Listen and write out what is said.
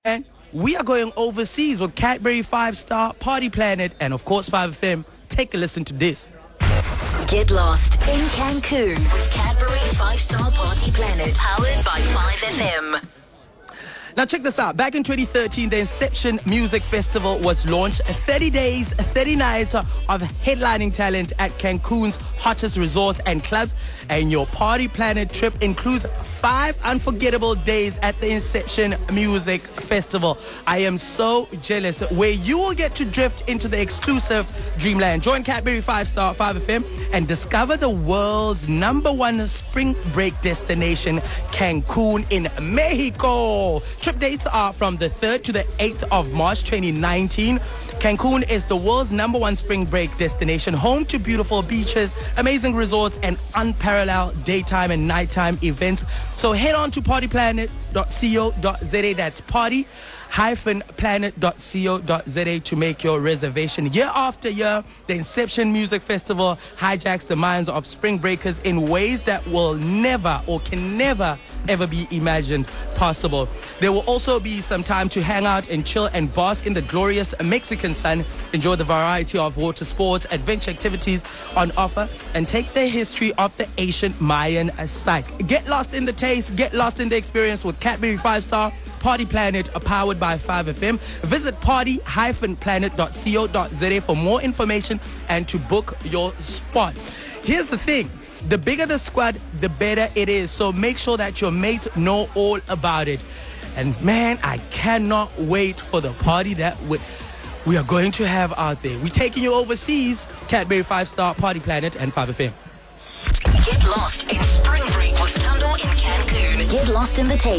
And we are going overseas with Cadbury 5-Star, Party Planet, and of course 5FM. Take a listen to this. Get lost in Cancun with Cadbury 5-Star Party Planet, powered by 5FM. Now check this out. Back in 2013, the Inception Music Festival was launched. 30 days, 30 nights of headlining talent at Cancun's hottest resorts and clubs. And your Party Planet trip includes 5 unforgettable days at the Inception Music Festival. I am so jealous, where you will get to drift into the exclusive dreamland. Join Cadbury 5-Star 5FM and discover the world's #1 spring break destination, Cancun in Mexico. Trip dates are from the 3rd to the 8th of March 2019. Cancun is the world's #1 spring break destination, home to beautiful beaches, amazing resorts, and unparalleled daytime and nighttime events. So head on to partyplanet.co.za. That's party-planet.co.za to make your reservation. Year after year, the Inception Music Festival hijacks the minds of spring breakers in ways that will never or can never ever be imagined possible. There will also be some time to hang out and chill and bask in the glorious Mexican sun, enjoy the variety of water sports, adventure activities on offer, and take the history of the ancient Mayan site. Get lost in the taste, get lost in the experience with Cadbury 5-Star Party Planet, powered by 5FM. Visit party-planet.co.za for more information and to book your spot. Here's the thing. The bigger the squad, the better it is. So make sure that your mates know all about it. And man, I cannot wait for the party that we are going to have out there. We're taking you overseas. Cadbury 5-Star, Party Planet, and 5FM. Get lost in spring break with Tando in Cancun. Get lost in the taste.